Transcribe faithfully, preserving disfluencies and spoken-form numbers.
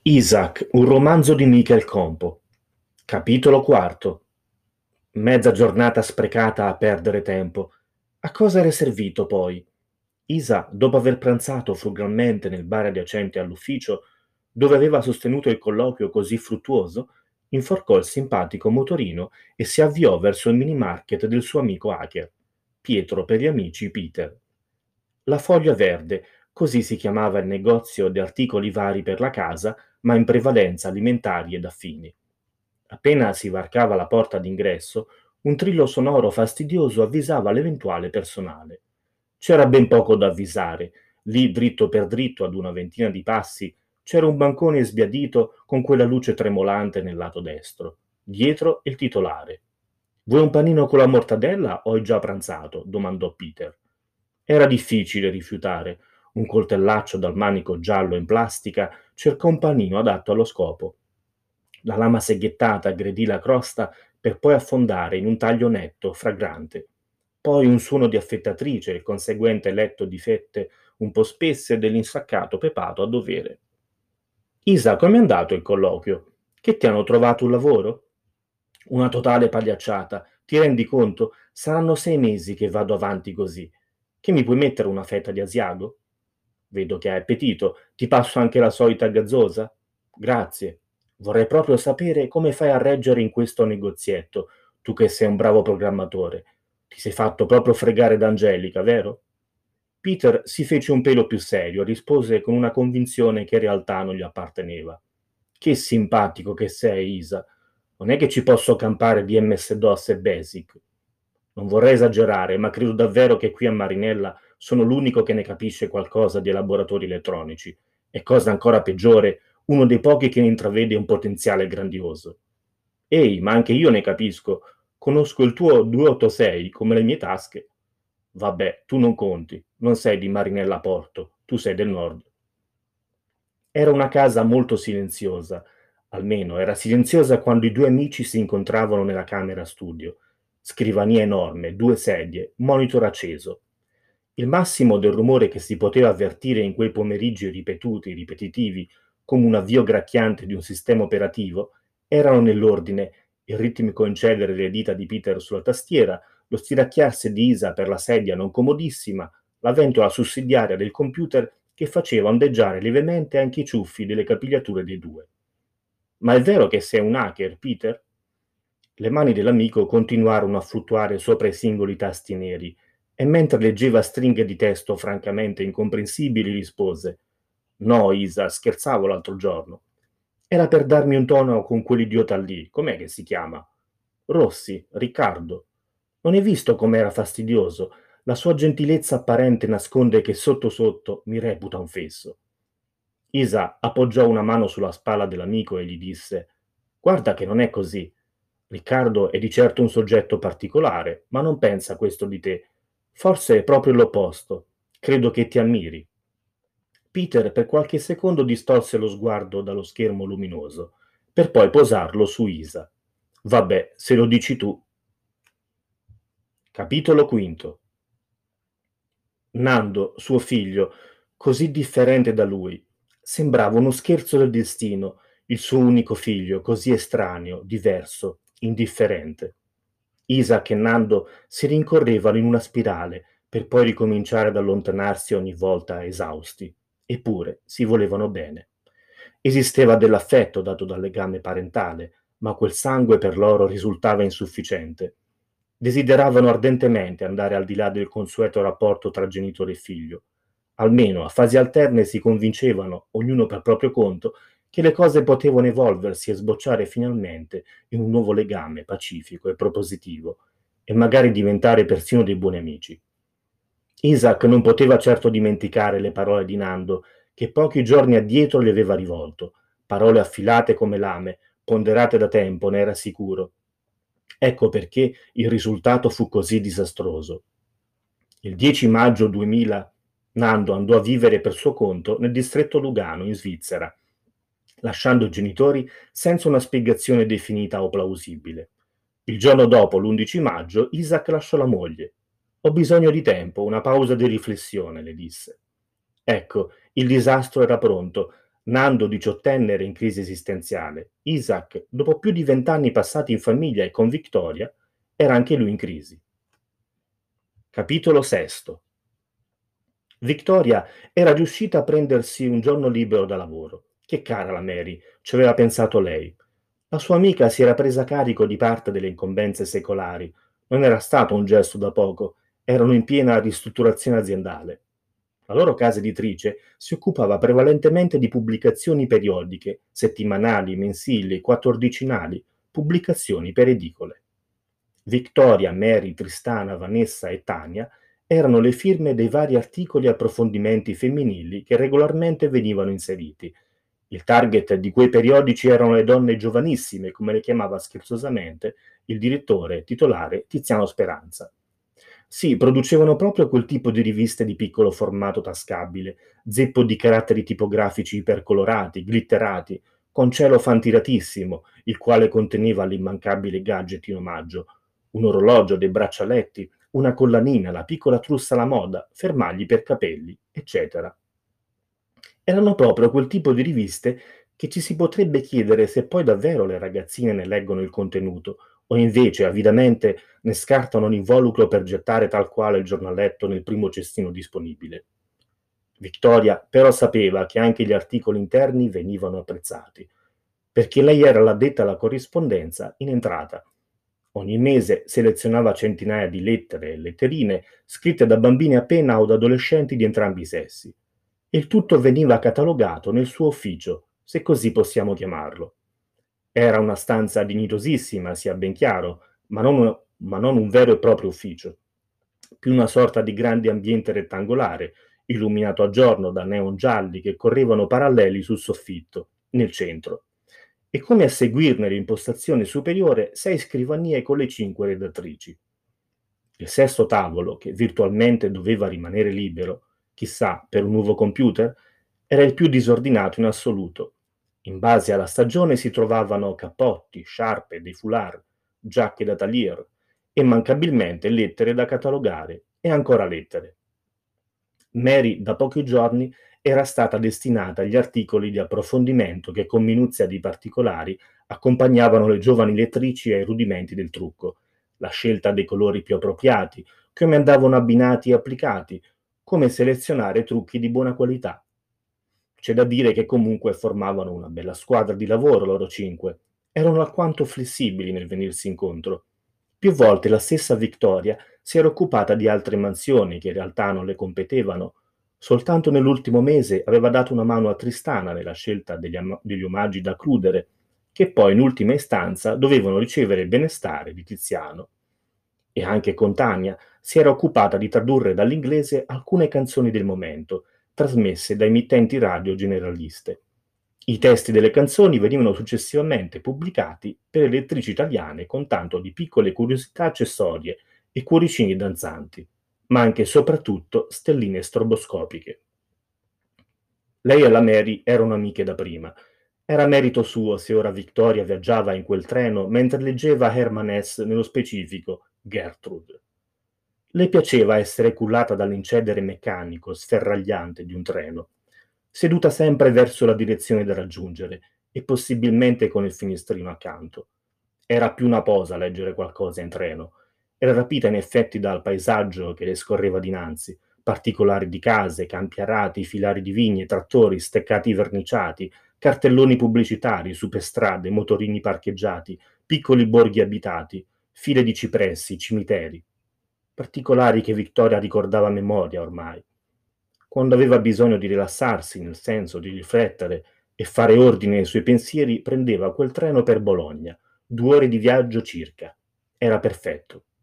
Isaac, un romanzo di Michael Compo. Capitolo quarto. Mezza giornata sprecata a perdere tempo. A cosa era servito poi? Isa, dopo aver pranzato frugalmente nel bar adiacente all'ufficio, dove aveva sostenuto il colloquio così fruttuoso, inforcò il simpatico motorino e si avviò verso il mini market del suo amico hacker, Pietro per gli amici Peter. La Foglia Verde, così si chiamava il negozio di articoli vari per la casa, ma in prevalenza alimentari ed affini. Appena si varcava la porta d'ingresso, un trillo sonoro fastidioso avvisava l'eventuale personale. C'era ben poco da avvisare. Lì, dritto per dritto, ad una ventina di passi, c'era un bancone sbiadito con quella luce tremolante nel lato destro. Dietro il titolare. Vuoi un panino con la mortadella o hai già pranzato? Domandò Peter. Era difficile rifiutare. Un coltellaccio dal manico giallo in plastica cercò un panino adatto allo scopo. La lama seghettata aggredì la crosta per poi affondare in un taglio netto, fragrante. Poi un suono di affettatrice, il conseguente letto di fette un po' spesse dell'insaccato pepato a dovere. Isa, com'è andato il colloquio? Che ti hanno trovato un lavoro? Una totale pagliacciata. Ti rendi conto? Saranno sei mesi che vado avanti così. Che mi puoi mettere una fetta di asiago? Vedo che hai appetito. Ti passo anche la solita gazzosa? Grazie. Vorrei proprio sapere come fai a reggere in questo negozietto, tu che sei un bravo programmatore. Ti sei fatto proprio fregare da Angelica, vero? Peter si fece un pelo più serio, rispose con una convinzione che in realtà non gli apparteneva. Che simpatico che sei, Isa. Non è che ci posso campare di M S-DOS e Basic. Non vorrei esagerare, ma credo davvero che qui a Marinella sono l'unico che ne capisce qualcosa di elaboratori elettronici. E cosa ancora peggiore, uno dei pochi che ne intravede un potenziale grandioso. Ehi, ma anche io ne capisco. Conosco il tuo duecentoottantasei come le mie tasche. Vabbè, tu non conti, non sei di Marinella Porto, tu sei del nord. Era una casa molto silenziosa, almeno era silenziosa quando i due amici si incontravano nella camera studio. Scrivania enorme, due sedie, monitor acceso. Il massimo del rumore che si poteva avvertire in quei pomeriggi ripetuti, ripetitivi, come un avvio gracchiante di un sistema operativo, erano nell'ordine il ritmico incedere delle dita di Peter sulla tastiera, lo stiracchiarsi di Isa per la sedia non comodissima, la ventola sussidiaria del computer che faceva ondeggiare lievemente anche i ciuffi delle capigliature dei due. Ma è vero che sei un hacker, Peter? Le mani dell'amico continuarono a fluttuare sopra i singoli tasti neri e mentre leggeva stringhe di testo francamente incomprensibili rispose «No, Isa, scherzavo l'altro giorno. Era per darmi un tono con quell'idiota lì, com'è che si chiama? Rossi, Riccardo. Non hai visto com'era fastidioso? La sua gentilezza apparente nasconde che sotto sotto mi reputa un fesso». Isa appoggiò una mano sulla spalla dell'amico e gli disse «Guarda che non è così. Riccardo è di certo un soggetto particolare, ma non pensa questo di te. Forse è proprio l'opposto. Credo che ti ammiri». Peter per qualche secondo distolse lo sguardo dallo schermo luminoso, per poi posarlo su Isa. «Vabbè, se lo dici tu». Capitolo quinto. Nando, suo figlio, così differente da lui, sembrava uno scherzo del destino, il suo unico figlio, così estraneo, diverso, indifferente. Isaac e Nando si rincorrevano in una spirale, per poi ricominciare ad allontanarsi ogni volta esausti. Eppure si volevano bene. Esisteva dell'affetto dato dal legame parentale, ma quel sangue per loro risultava insufficiente. Desideravano ardentemente andare al di là del consueto rapporto tra genitore e figlio. Almeno a fasi alterne si convincevano, ognuno per proprio conto, che le cose potevano evolversi e sbocciare finalmente in un nuovo legame pacifico e propositivo, e magari diventare persino dei buoni amici. Isaac non poteva certo dimenticare le parole di Nando, che pochi giorni addietro gli aveva rivolto, parole affilate come lame, ponderate da tempo, ne era sicuro. Ecco perché il risultato fu così disastroso. Il dieci maggio duemila Nando andò a vivere per suo conto nel distretto Lugano, in Svizzera, lasciando i genitori senza una spiegazione definita o plausibile. Il giorno dopo, l'undici maggio, Isaac lasciò la moglie. «Ho bisogno di tempo, una pausa di riflessione», le disse. Ecco, il disastro era pronto. Nando, diciottenne, era in crisi esistenziale. Isaac, dopo più di vent'anni passati in famiglia e con Victoria, era anche lui in crisi. Capitolo sesto. Victoria era riuscita a prendersi un giorno libero da lavoro. Che cara la Mary, ci aveva pensato lei. La sua amica si era presa carico di parte delle incombenze secolari. Non era stato un gesto da poco, erano in piena ristrutturazione aziendale. La loro casa editrice si occupava prevalentemente di pubblicazioni periodiche, settimanali, mensili, quattordicinali, pubblicazioni per edicole. Victoria, Mary, Tristana, Vanessa e Tania erano le firme dei vari articoli e approfondimenti femminili che regolarmente venivano inseriti. Il target di quei periodici erano le donne giovanissime, come le chiamava scherzosamente il direttore titolare Tiziano Speranza. Sì, producevano proprio quel tipo di riviste di piccolo formato tascabile, zeppo di caratteri tipografici ipercolorati, glitterati, con cielo fantiratissimo, il quale conteneva l'immancabile gadget in omaggio, un orologio, dei braccialetti, una collanina, la piccola trussa alla moda, fermagli per capelli, eccetera. Erano proprio quel tipo di riviste che ci si potrebbe chiedere se poi davvero le ragazzine ne leggono il contenuto, o invece avidamente ne scartano l'involucro per gettare tal quale il giornaletto nel primo cestino disponibile. Victoria però sapeva che anche gli articoli interni venivano apprezzati, perché lei era l'addetta alla corrispondenza in entrata. Ogni mese selezionava centinaia di lettere e letterine scritte da bambini appena o da adolescenti di entrambi i sessi. E il tutto veniva catalogato nel suo ufficio, se così possiamo chiamarlo. Era una stanza dignitosissima, sia ben chiaro, ma non, un- ma non un vero e proprio ufficio, più una sorta di grande ambiente rettangolare, illuminato a giorno da neon gialli che correvano paralleli sul soffitto, nel centro. E come a seguirne l'impostazione superiore, sei scrivanie con le cinque redattrici. Il sesto tavolo, che virtualmente doveva rimanere libero, chissà, per un nuovo computer, era il più disordinato in assoluto. In base alla stagione si trovavano cappotti, sciarpe, dei foulard, giacche da taglier e mancabilmente lettere da catalogare e ancora lettere. Mary, da pochi giorni, era stata destinata agli articoli di approfondimento che con minuzia di particolari accompagnavano le giovani lettrici ai rudimenti del trucco, la scelta dei colori più appropriati, come andavano abbinati e applicati, come selezionare trucchi di buona qualità. C'è da dire che comunque formavano una bella squadra di lavoro loro cinque. Erano alquanto flessibili nel venirsi incontro. Più volte la stessa Victoria si era occupata di altre mansioni che in realtà non le competevano. Soltanto nell'ultimo mese aveva dato una mano a Tristana nella scelta degli, am- degli omaggi da crudere, che poi in ultima istanza dovevano ricevere il benestare di Tiziano. E anche con Tania si era occupata di tradurre dall'inglese alcune canzoni del momento, trasmesse da emittenti radio generaliste. I testi delle canzoni venivano successivamente pubblicati per le lettrici italiane con tanto di piccole curiosità accessorie e cuoricini danzanti, ma anche e soprattutto stelline stroboscopiche. Lei e la Mary erano amiche da prima. Era merito suo se ora Victoria viaggiava in quel treno mentre leggeva Hermann Hesse, nello specifico Gertrude. Le piaceva essere cullata dall'incedere meccanico, sferragliante di un treno, seduta sempre verso la direzione da raggiungere e possibilmente con il finestrino accanto. Era più una posa leggere qualcosa in treno. Era rapita in effetti dal paesaggio che le scorreva dinanzi, particolari di case, campi arati, filari di vigne, trattori, steccati verniciati, cartelloni pubblicitari, superstrade, motorini parcheggiati, piccoli borghi abitati, file di cipressi, cimiteri. Particolari che Vittoria ricordava a memoria ormai. Quando aveva bisogno di rilassarsi, nel senso di riflettere e fare ordine ai suoi pensieri, prendeva quel treno per Bologna, due ore di viaggio circa. Era perfetto.